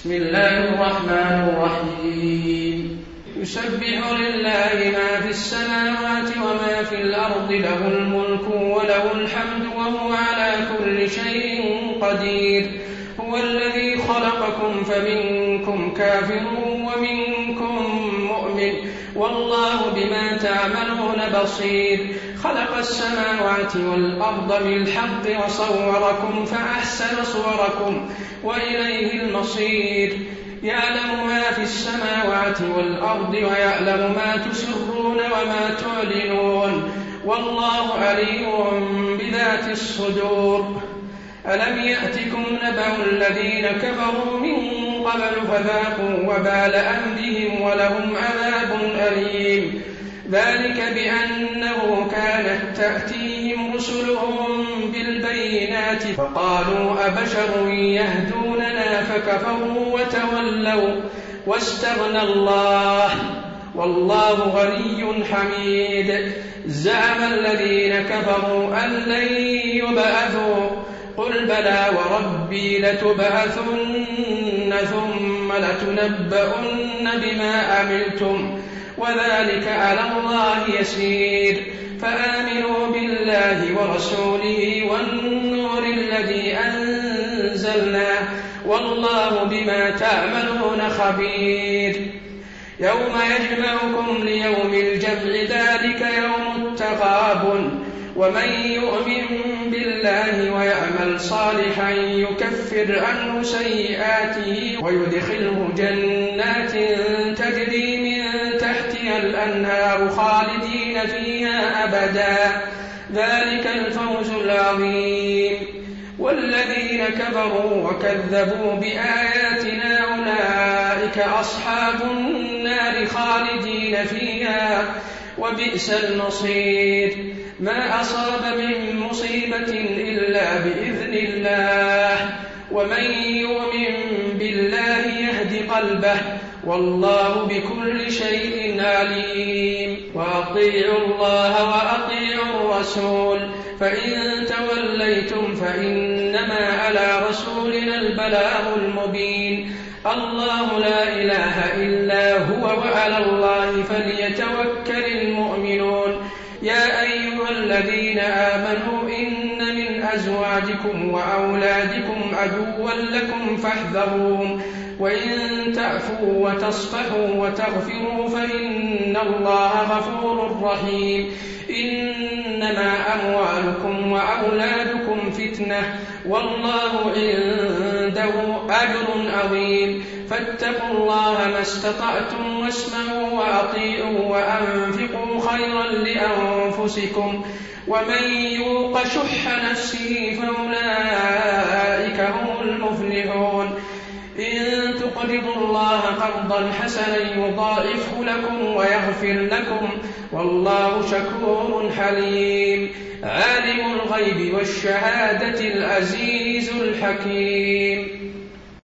بسم الله الرحمن الرحيم يسبح لله ما في السماوات وما في الأرض له الملك وله الحمد وهو على كل شيء قدير هو الذي خلقكم فمنكم كافر ومنكم مؤمن والله بما تعملون بصير خلق السماوات والأرض بالحق وصوركم فأحسن صوركم وإليه المصير يعلم ما في السماوات والأرض ويعلم ما تسرون وما تعلنون والله عليم بذات الصدور ألم يأتكم نبأ الذين كفروا من قبل فذاقوا وبال أمرهم ولهم عذاب أليم ذلك بأنه كانت تأتيهم رسلهم بالبينات فقالوا أبشر يهدوننا فكفروا وتولوا واستغنى الله والله غني حميد زعم الذين كفروا أن لن يبعثوا قل بلى وربي لتبعثن ثم لتنبؤن بما عملتم وذلك على الله يسير فآمنوا بالله ورسوله والنور الذي أنزلنا والله بما تعملون خبير يوم يجمعكم ليوم الجمع ذلك يوم التغابن ومن يؤمن بالله ويعمل صالحا يكفر عنه سيئاته ويدخله جنات تجري من تحتها الأنهار خالدين فيها أبدا ذلك الفوز العظيم والذين كفروا وكذبوا بآياتنا أولئك أصحاب النار خالدين فيها وبئس المصير ما أصاب من مصيبة إلا بإذن الله ومن يؤمن بالله يهد قلبه والله بكل شيء عليم وأطيعوا الله وأطيعوا الرسول فإن توليتم فإنما على رسولنا البلاغ المبين الله لا إله إلا هو وعلى الله فليتوكل المؤمنون يا أيها الذين آمنوا إن من أزواجكم وأولادكم عدوا لكم فاحذروهم وإن تعفوا وتصفحوا وتغفروا فإن الله غفور رحيم إنما أموالكم وأولادكم فتنة والله عنده أجر عظيم فاتقوا الله ما استطعتم واسمعوا وأطيعوا وأنفقوا خيرا لأنفسكم ومن يوق شح نفسه فأولئك هم المفلحون إن تقرضوا الله قرضا حسنا يضاعفه لكم ويغفر لكم والله شكور حليم عالم الغيب والشهادة العزيز الحكيم